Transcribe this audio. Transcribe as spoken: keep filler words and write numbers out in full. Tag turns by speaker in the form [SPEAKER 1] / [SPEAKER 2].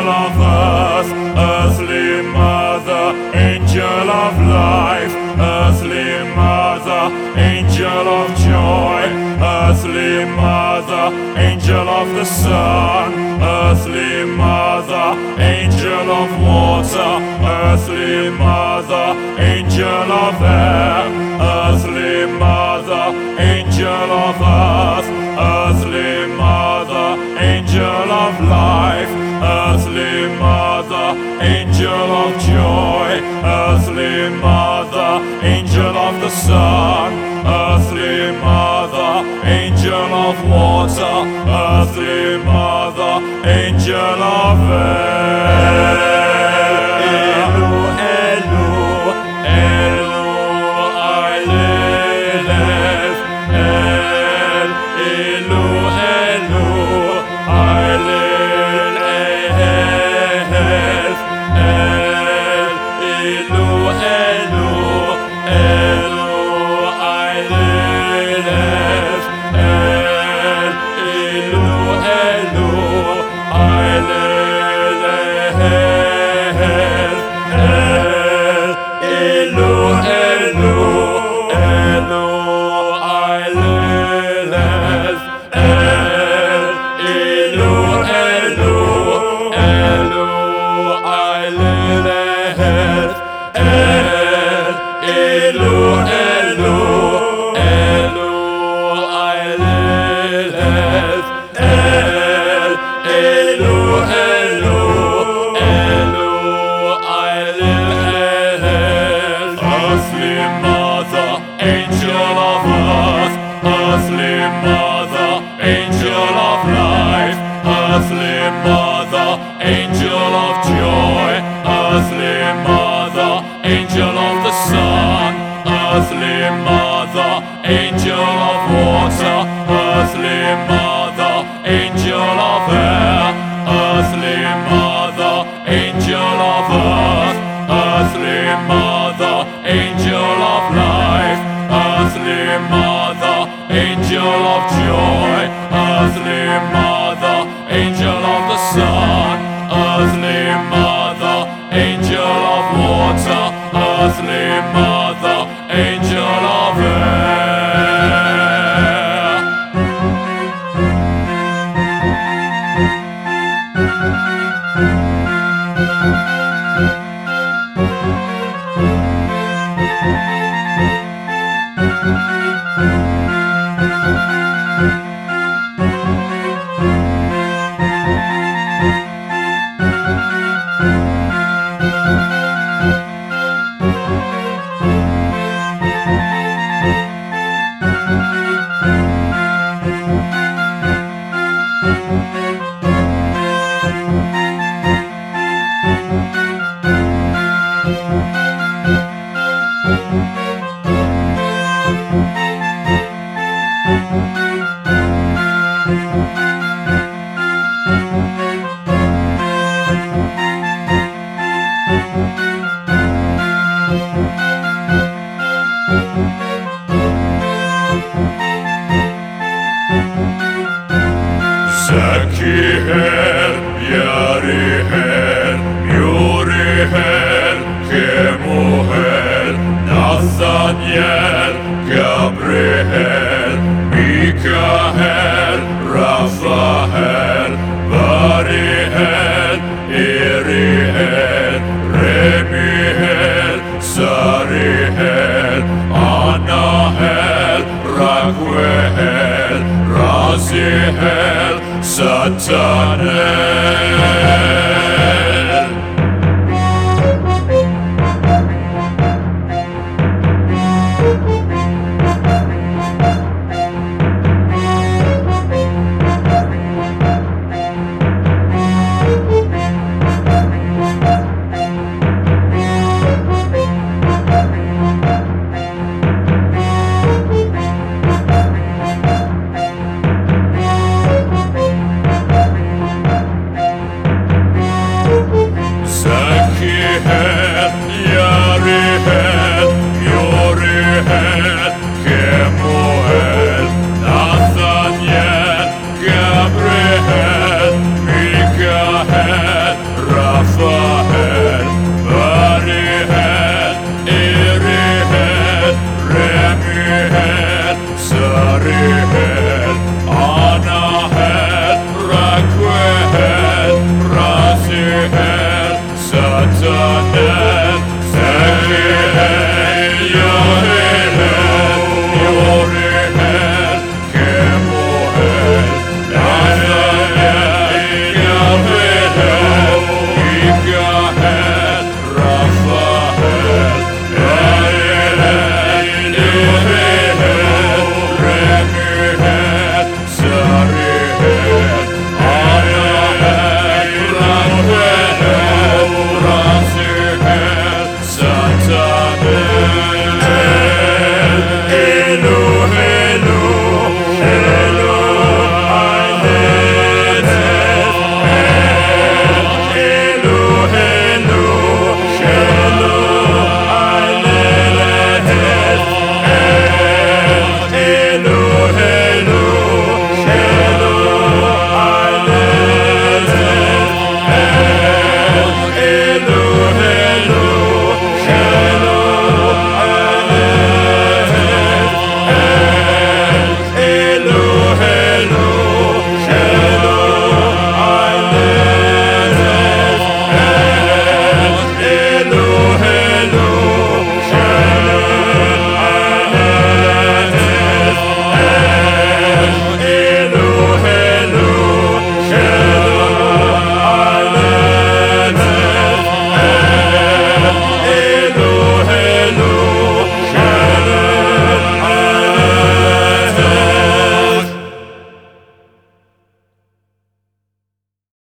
[SPEAKER 1] of earth, earthly mother, angel of life, earthly mother, angel of joy, earthly mother, angel of the sun, earthly mother, angel of water, earthly mother, angel of air, earthly mother, angel of earth, earthly mother, angel of life, earthly mother, angel of joy, earthly mother, angel of the sun, earthly mother, angel of water, earthly mother, angel of air. Elu, Elu, Elu, Ailelef, El, Elu, Elu, Ailelef, El, Elu, Elu, Elu, Ailelef, El, Elu, Elu, Ailelef, El, Elu, Elu, Elu, Ailelef, El, Elu, Elu, Elu, Ailelef, El, Elu, Elu, Elu, Ailelef, El, Elu, Elu, Elu, Ailelef. Earthly mother, angel of earth, earthly mother, angel of life, earthly mother, angel of joy, earthly mother, angel of the sun, earthly mother, angel of water, earthly mother, angel of air, earthly mother, angel of earth, earthly mother, angel of life, earthly mother, angel of joy, earthly mother, angel of the sun, earthly mother, angel of water, earthly mother, angel of air. Zekiel, Yeriel, Uriel, Kemuel, Nathaniel, Gabriel, Mikael, Raphael, Bariel, Iriel, Remiel, Sariel, Anahel, Raguel, Raziel, Satanet.